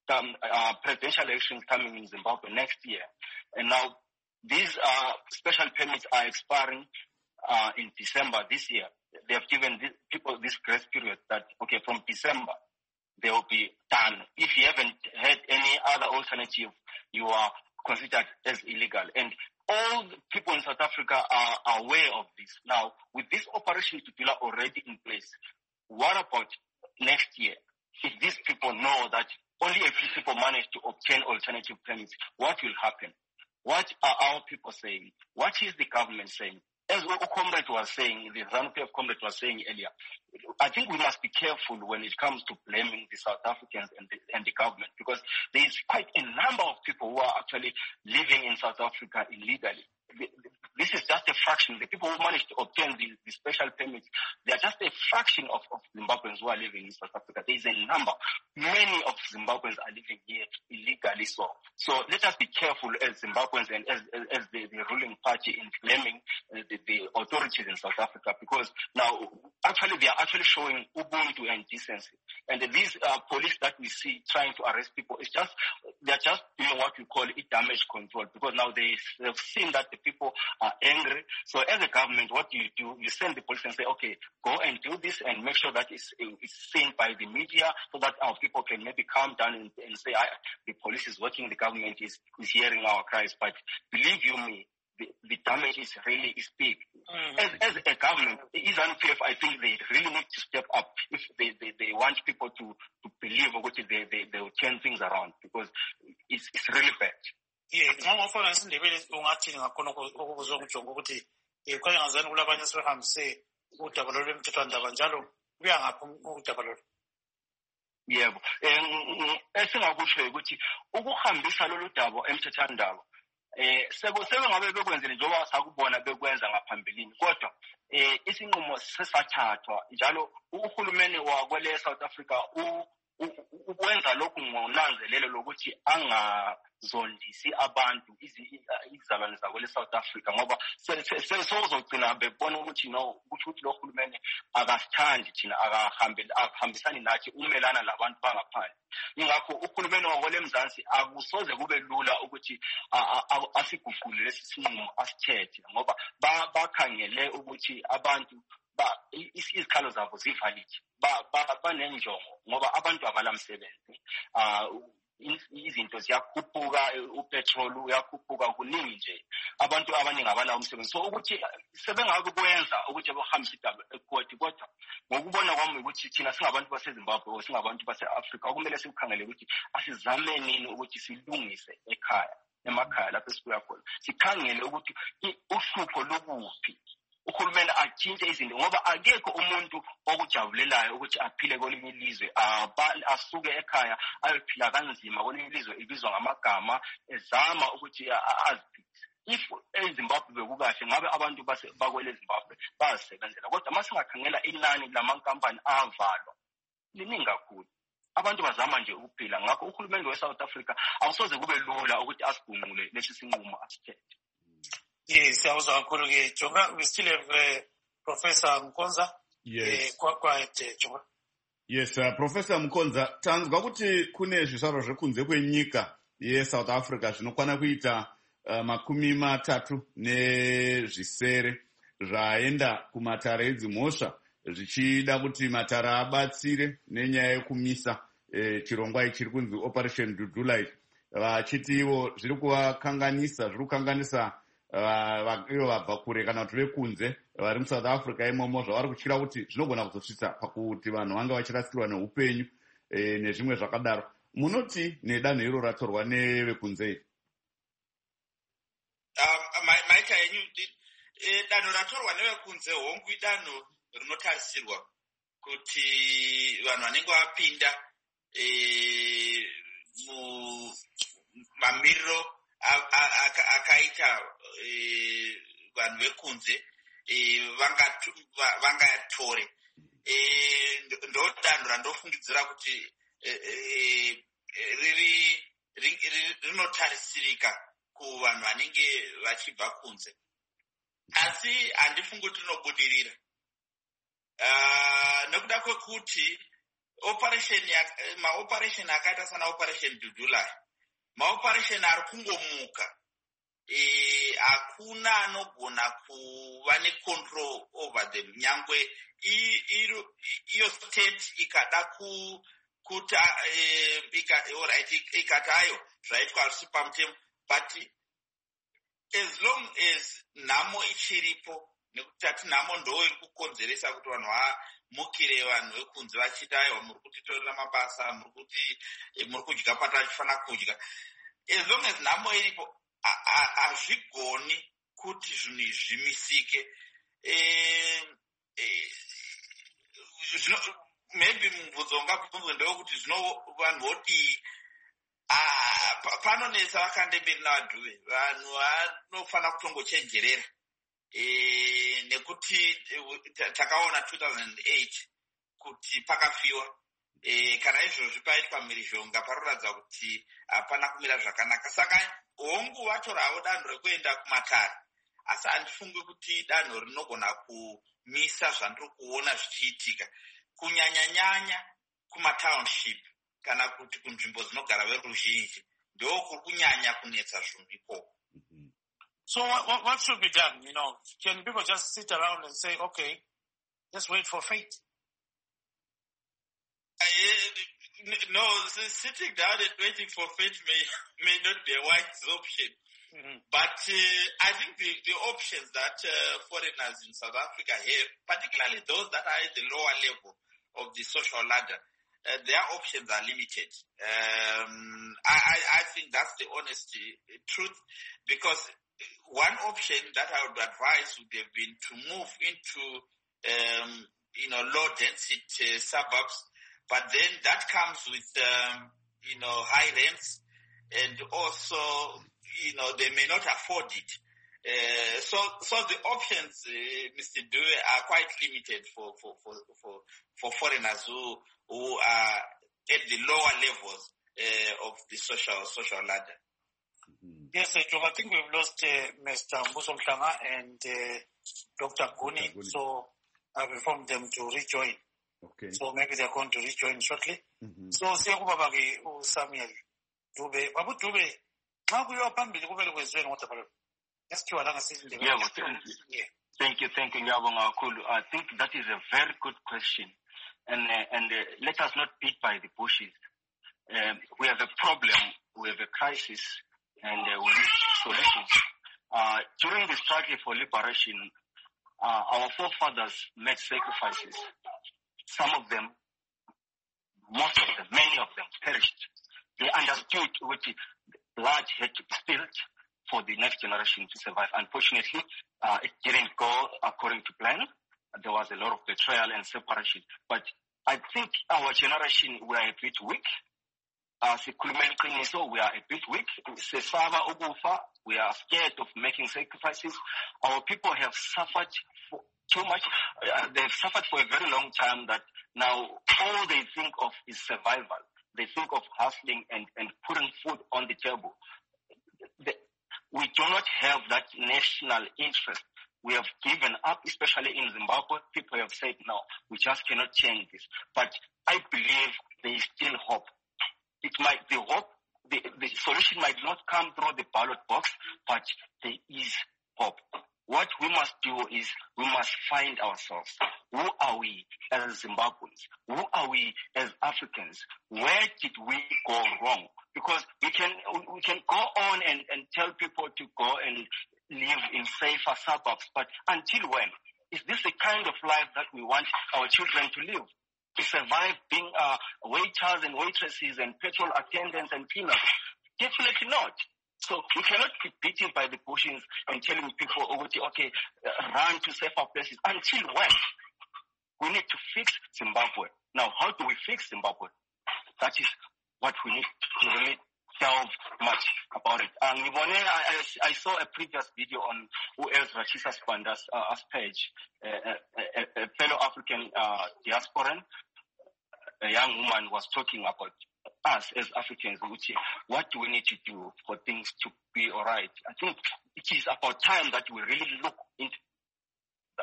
presidential elections coming in Zimbabwe next year. And now these special permits are expiring in December this year. They have given people this grace period that, okay, from December, they will be done. If you haven't had any other alternative, you are considered as illegal. And all the people in South Africa are aware of this. Now, with this Operation Tutula already in place, what about next year? If these people know that only a few people manage to obtain alternative permits, what will happen? What are our people saying? What is the government saying? As Comrade was saying, the ZANU-PF comrade was saying earlier, I think we must be careful when it comes to blaming the South Africans and the government, because there is quite a number of people who are actually living in South Africa illegally. This is just a fraction. The people who managed to obtain the special permits, they are just a fraction of Zimbabweans who are living in South Africa. There is a number. Many of Zimbabweans are living here illegally. So let us be careful as Zimbabweans and as the ruling party in blaming the authorities in South Africa, because now actually they are actually showing ubuntu and decency. And these police that we see trying to arrest people, they are just doing what we call damage control, because now they've seen that the people are angry. So as a government, what do? You send the police and say, okay, go and do this and make sure that it's seen by the media, so that our people can maybe calm down and say, the police is working, the government is hearing our cries. But believe you me, the damage is big. As a government, ZANU-PF, I think they really need to step up if they want people to believe what they will turn things around, because it's really bad. Yeah, ngomfana isindebele ungathini ngakhona okuzwa ukujonga ukuthi kwaye ngazani kulabanye sebehambise udaba lwemthethwandaba njalo kuya ngaphi udaba lolu. Yebo, esingakusho ukuthi ukuhambisa lolu daba emthethwandaba sebengabe bekwenzile njengoba sakubona bekwenza ngaphambilini, kodwa isinqumo sesathathwa njalo uhulumeni wakwele South Africa ukwenza lokhu ngonanzelelo lokuthi angazondisi abantu izizalwane zakwele South Africa, ngoba sezogcina bebona ukuthi ukuthi lo hulumeni akasithandi thina, akahambisani nathi umelana labantu bangaphandle. Ingakho uhulumeni wakwele Mzansi akusoze kube lula ukuthi asiguqule lesi sinqumo asithethe, ngoba bakhangele ukuthi abantu izikhalo zabo zivalidi, banenjongo, ngoba abantu abalamsebenzi, izinto ziyakhuphuka, upetrol uyakhuphuka, kuningi nje, abantu abaningi abanawo umsebenzi. So ukuthi sebengabe kwenza ukuthi bahambise idaba ecourt, kodwa ngokubona kwami ukuthi thina singabantu baseZimbabwe or singabantu base-Afrika kumele sikukhangele ukuthi asizame nini ukuthi silungise emakhaya lapho esibuya khona, sikhangele ukuthi uhlupho lobuphi, uhulumeni atshintshe izinto, ngoba akekho umuntu okujabulelayo ukuthi aphile kwelinye ilizwe, asuke ekhaya ayophila kanzima kwelinye ilizwe ibizwa ngamagama, ezama ukuthi aziphilise. If eZimbabwe bekukahle ngabe abantu bakwele Zimbabwe bazisebenzela, kodwa masingakhangela inani lamankampani avalwa liningi kakhulu, abantu bazama nje ukuphila. Ngakho uhulumeni we-South Africa awusoze kube lula ukuthi asigunqule lesi sinqumo asithethe. Yes, I was going to we still have Professor Mkonza. Yes. Jonga. Yes, Professor Mkonza, tanzwa kuti kune zvisaro zvekunze kwenyika yeSouth Africa zvinokwana kuita 30 nezvisere zvaenda kumatare edzimhosva zvichida kuti matare abatsire nenyaya yekumisa chirongwa ichi chiri kunzi Operation Dudula, vachiti ivo zviri kukanganisa ivo vabva kure kana kuti vekunze vari muSouth Africa imomo, zvavari kutyira kuti zvinogona kuzosvitsa pakuti vanhu vange vachirasikirwa neupenyu nezvimwe zvakadaro. Munoti nedanho iro ratorwa nevekunze? Maita yenyu, danho ratorwa nevekunze hongu idanho rinotarisirwa kuti vanhu vanenge vapinda mamiriro akaita vanhu vekunze vangatore. Ndo danho randofungidzira kuti rinotarisirika kuvanhu vanenge vachibva kunze, asi handifungi kuti rinobudirira nekuda kwekuti maoperation akaita sana operation Dudula, maoperation ari kungomuka, hakuna anogona kuva necontrol over them. Nyangwe iyo state ikada kuta ikatayo zvaitwa hazvisi pamutemo, but as long as nhamo ichiripo, nekuti tati nhamo ndo iri kukonzeresa kuti vanhu vamukire vanhu vekunze vachiti aiwa muri kutitorera mabasa, muri kudya patachifanira kudya. As long as nhamo iripo, hazvigoni kuti zvinhu izvi zvimisike. Maybe mubvunzo ungabvunzwe ndewekuti zvino vanhu vodii. Panonetsa vakandemberi navadhuve, vanhu vanofanira kutongochenjerera, nekuti takaona 2008 kuti pakafiwa, kana izvozvi paitwa mhirizhonga paroratidza kuti hapana kumira zvakanaka. Saka hongu vatorawo danho rekuenda kumatare, asi handifungi kuti danho rinogona kumisa zvandiri kuona zvichiitika, kunyanya-nyanya kumatownship kana kuti kunzvimbo dzinogara veruzhinji, ndo kuri kunyanya kunetsa zvinhu ikoko. So what should be done? Can people just sit around and say, okay, just wait for fate? No, sitting down and waiting for fate may not be a wise option. But I think the options that foreigners in South Africa have, particularly those that are at the lower level of the social ladder, their options are limited. I think that's the honest truth, because one option that I would advise would have been to move into low density suburbs, but then that comes with high rents, and also they may not afford it. So the options, Mr. Due, are quite limited for foreigners who are at the lower levels of the social ladder. Yes, I think we've lost Mr. Mbuso Mhlanga and Dr. Guni, so I've informed them to rejoin. Okay. So maybe they're going to rejoin shortly. So siyakubabaki uSamuel Dube. Babu Dube, makuyiwa phambili kumele kwenziweni ngoDabalo. Yasikiwa la ngasizinde. Yeah. Thank you, Ngiyabonga kakhulu. I think that is a very good question. And let us not beat by the bushes. We have a problem, we have a crisis, and we need solutions. During the struggle for liberation, our forefathers made sacrifices. Some of them, most of them, many of them perished. They understood what blood had to be spilled for the next generation to survive. Unfortunately, it didn't go according to plan. There was a lot of betrayal and separation. But I think our generation, we are a bit weak. We are a bit weak. We are scared of making sacrifices. Our people have suffered for too much. They've suffered for a very long time that now all they think of is survival. They think of hustling and putting food on the table. We do not have that national interest. We have given up, especially in Zimbabwe. People have said, no, we just cannot change this. But I believe there is still hope. The solution might not come through the ballot box, but there is hope. What we must do is we must find ourselves. Who are we as Zimbabweans? Who are we as Africans? Where did we go wrong? Because we can go on and tell people to go and live in safer suburbs, but until when? Is this the kind of life that we want our children to live? To survive being waiters and waitresses and petrol attendants and cleaners? Definitely not. So we cannot be beaten by the bushes and telling people, okay, run to safer places. Until when? We need to fix Zimbabwe. Now, how do we fix Zimbabwe? That is what we need to really delve much about it. I saw a previous video on UL's Rachisa Spanda's page, a fellow African diasporan, a young woman was talking about us as Africans, what do we need to do for things to be all right? I think it is about time that we really look into that.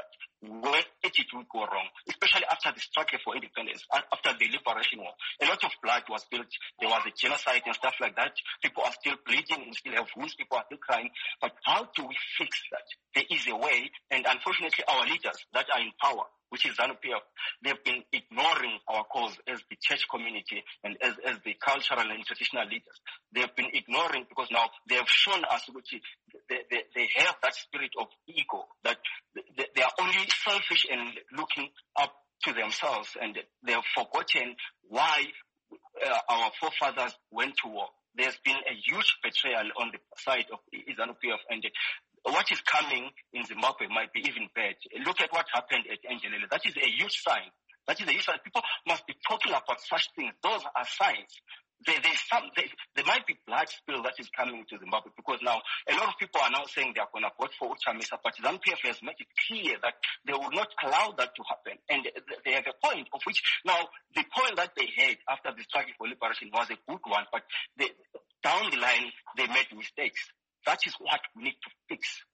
where did it go wrong, especially after the struggle for independence, after the liberation war. A lot of blood was spilled. There was a genocide and stuff like that. People are still bleeding and still have wounds. People are still crying. But how do we fix that? There is a way, and unfortunately our leaders that are in power, which is ZANU-PF, they've been ignoring our cause as the church community and as the cultural and traditional leaders. They've been ignoring because now they have shown us which they have that spirit of ego, that they are only selfish and looking up to themselves, and they have forgotten why our forefathers went to war. There's been a huge betrayal on the side of ZANU-PF, and what is coming in Zimbabwe might be even bad. Look at what happened at Angelele. That is a huge sign. People must be talking about such things. Those are signs. There might be blood spill that is coming to Zimbabwe, because now a lot of people are now saying they are going to vote for Uchamisa, but ZANU-PF has made it clear that they will not allow that to happen. And they have a point of which now the point that they had after the struggle for liberation was a good one, but down the line they made mistakes. That is what we need to fix.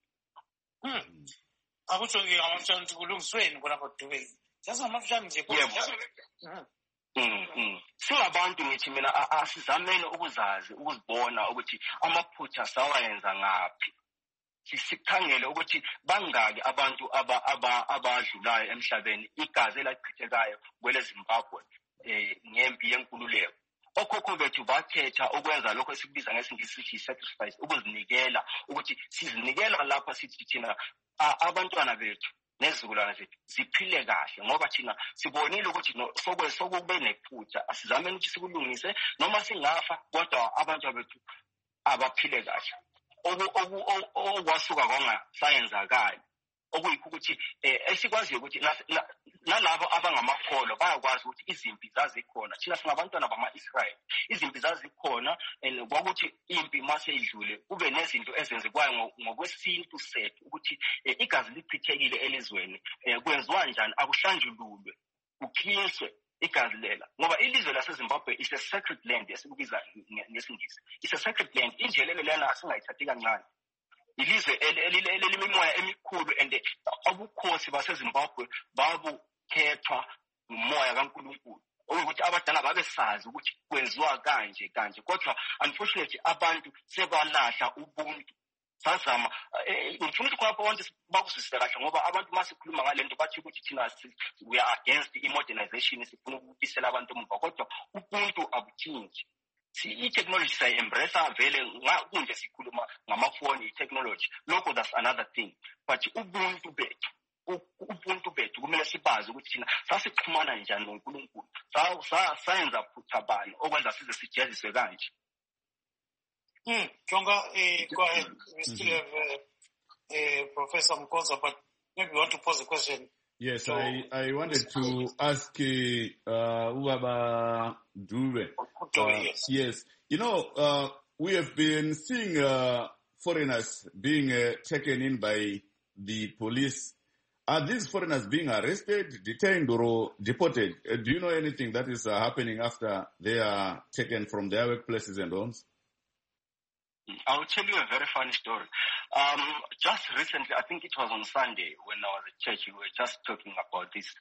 Singabantu ngithi mina asizameni ukuzazi ukuzibona ukuthi amaphutha sawayenza ngaphi. Sikhangele ukuthi bangaki abantu abadlulayo emhlabeni, igazi elachithekayo kwele Zimbabwe ngempi yenkululeko. Okhokho bethu bakhetha ukwenza lokho esikubiza ngesingisi sithi sacrifice, ukuzinikela, ukuthi sizinikela lapha sithi thina abantwana bethu nezizukulwana zethu ziphile kahle, ngoba thina sibonile ukuthi sokube nephutha, asizameni ukuthi sikulungise noma singafa, kodwa abantu bethu abaphile kahle. Okwasuka kongasayenzakali okuyikho ukuthi esikwaziyo ukuthi nalabo abangamakholwa bayakwazi ukuthi izimpi zazikhona. Thina singabantwana bama-Israyeli, izimpi zazikhona, and kwakuthi impi mase idlule kube nezinto ezenzekwayo ngokwesintu sethu ukuthi igazi lichithekile elizweni, kwenziwa njani, akuhlanjululwe, kukhiswe igazi lela, ngoba ilizwe laseZimbabwe is a sacred land esikubiza ngesingisi. It's a sacred land. Injelele lena asingayithathi kancane. Ilizwe elimimoya emikhulu, and ubukhosi baseZimbabwe babukhethwa umoya kaNkulunkulu, ukuthi abadala babesazi ukuthi kwenziwa kanje, kodwa unfortunately abantu sebalahla ubuntu. Sazama ngifuna ukuthi khona bonke bakuzwisise kahle, ngoba abantu masikhuluma ngale nto bathi ukuthi thina we are against i-modernization, sifuna ukubisela abantu emuva, kodwa ubuntu abutshintshi. I-technology sayi-embrace vele kunje sikhuluma ngamafoni, i-technology, lokho that's another thing, but ubuntu bethu kumele sibazi ukuthi thina sasixhumana njani noNkulunkulu, sayenza phutha bani okwenza size sijeziswe kanje. Jonga, go ahead. We still have Professor Mukonza, but maybe we want to pose a question. Yes, I wanted to ask Ubaba Dube. Yes. You know, we have been seeing foreigners being taken in by the police. Are these foreigners being arrested, detained, or deported? Do you know anything that is happening after they are taken from their workplaces and homes? I'll tell you a very funny story. Just recently, I think it was on Sunday when I was at church, we were just talking about this.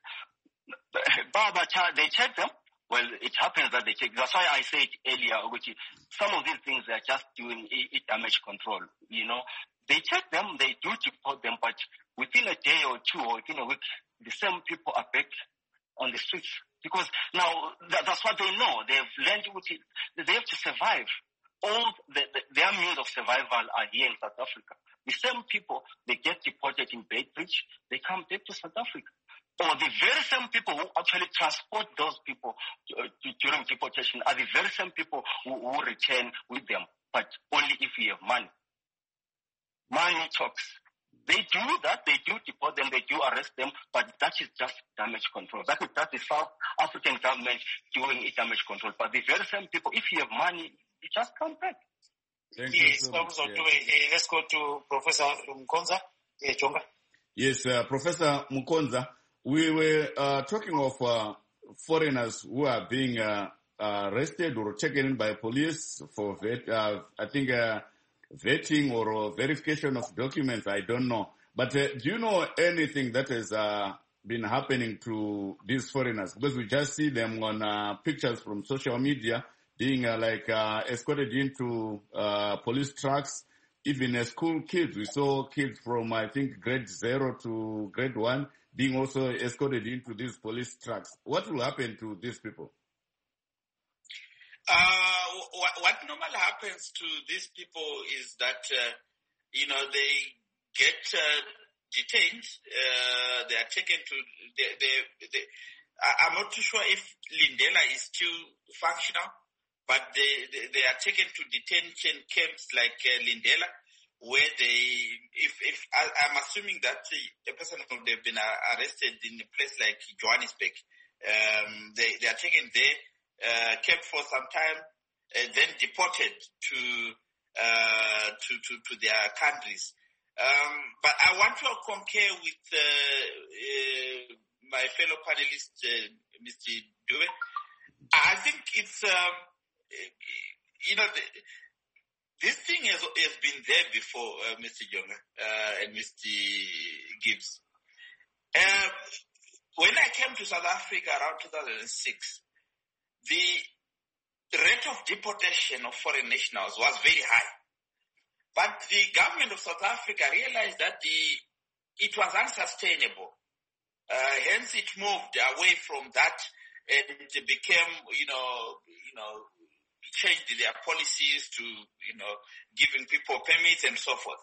They checked them. Well, it happens that they check. That's why I said earlier, some of these things are just doing damage control. You know, they check them, they do deport them, but within a day or two or within a week, the same people are back on the streets. Because now, that's what they know. They've learned they have to survive. All their means of survival are here in South Africa. The same people, they get deported in Beitbridge, they come back to South Africa. Or the very same people who actually transport those people during deportation are the very same people who return with them, but only if we have money. Money talks. They do that, they do deport them, they do arrest them, but that is just damage control. That's the South African government doing damage control. But the very same people, if you have money, you just come back. Yes, let's go to Professor Mukonza. Jonga. Yes, Professor Mukonza, we were talking of foreigners who are being arrested or taken in by police for, vetting or verification of documents, I don't know. But do you know anything that has been happening to these foreigners? Because we just see them on pictures from social media being escorted into police trucks. Even school kids, we saw kids from, I think, grade 0 to grade 1 being also escorted into these police trucks. What will happen to these people? What normally happens to these people is that, they get detained. They are taken to, I'm not too sure if Lindela is still functional, but they are taken to detention camps like Lindela, where I'm assuming that the person would have been arrested in a place like Johannesburg. They are taken there, kept for some time, then deported to their countries. But I want to concur with my fellow panelist, Mr. Dube. I think it's, this thing has been there before, Mr. Jonga and Mr. Gibbs. When I came to South Africa around 2006, the rate of deportation of foreign nationals was very high. But the government of South Africa realized that it was unsustainable. Hence, it moved away from that and it became, changed their policies to, giving people permits and so forth.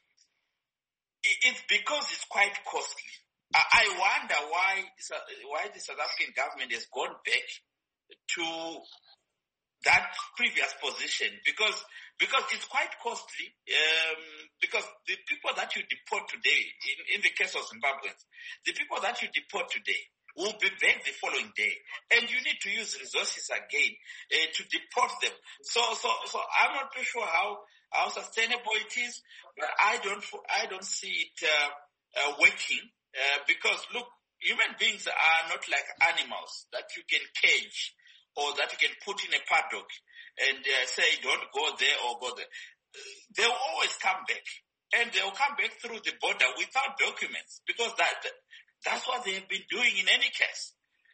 It's because it's quite costly. I wonder why the South African government has gone back to that previous position, because it's quite costly, because the people that you deport today, in the case of Zimbabweans, the people that you deport today will be back the following day, and you need to use resources again to deport them. So I'm not too sure how sustainable it is, but I don't see it working, because look, human beings are not like animals that you can cage or that you can put in a paddock and say, don't go there or go there. They'll always come back. And they'll come back through the border without documents, because that's what they have been doing in any case.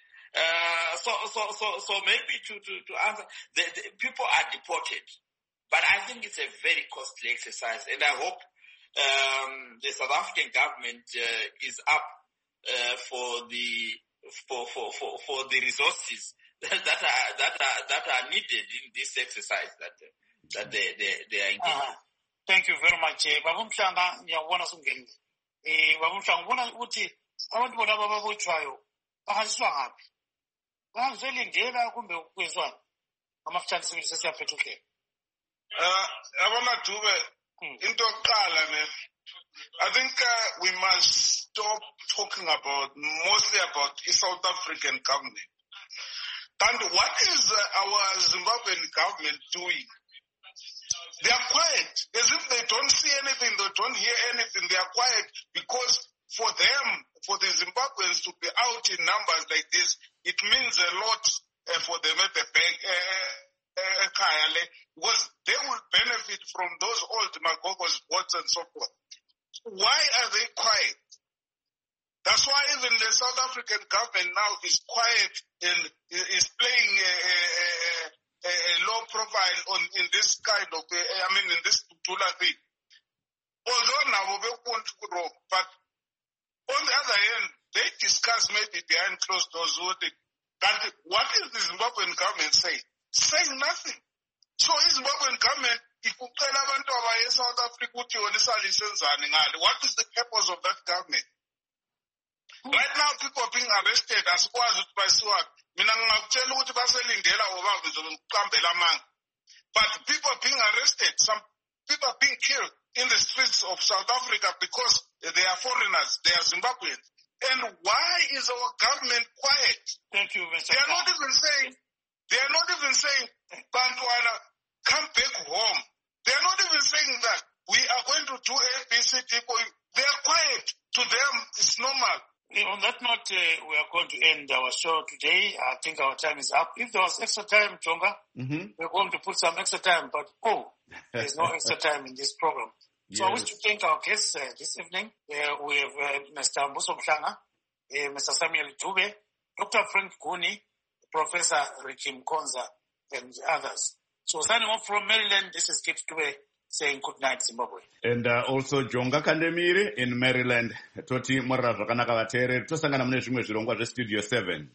So maybe to answer, the people are deported. But I think it's a very costly exercise. And I hope the South African government is up for the resources that are needed in this exercise that they are engaged. Thank you very much. Babumhlanga ngiyabona sungeni. Babumhlanga ubona ukuthi abantu bona bababotshwayo bahaliswa ngaphi? Bazolindela kumbe kwenzwani? Amafutshane sibili sesiyaphetha uhlelo. Abona Dube, into yokuqala ne, I think we must stop talking mostly about the South African government. And what is our Zimbabwean government doing? They are quiet, as if they don't see anything, they don't hear anything. They are quiet because for them, for the Zimbabweans to be out in numbers like this, it means a lot for them at the bank, because they will benefit from those old Magogos, boats and so forth. Why are they quiet? That's why even the South African government now is quiet and is playing a low profile in this kind of, in this Tula thing. Although now we want to grow, but on the other hand, they discuss maybe behind closed doors what is the Zimbabwean government saying? Saying nothing. So is Zimbabwean government, what is the purpose of that government? Right now, people are being arrested as far as by SWAT. But people are being arrested. Some people are being killed in the streets of South Africa because they are foreigners, they are Zimbabweans. And why is our government quiet? Thank you, Mr. They are not even saying, Bantwana, come back home. They are not even saying that we are going to do ABC people. They are quiet. To them, it's normal. On that note, we are going to end our show today. I think our time is up. If there was extra time, Jonga, we're going to put some extra time, but there's no extra time in this program. So I wish to thank our guests this evening. We have Mr. Mbuso Mhlanga, Mr. Samuel Dube, Dr. Frank Guni, Professor Ricky Mkonza, and others. So signing off from Maryland, this is Kit Dube saying good night, Zimbabwe. And also Jonga Kandemiri in Maryland. Toti Mora Zvakanaka Vateereri. Tosangana mune zvimwe zvirongwa zveStudio 7.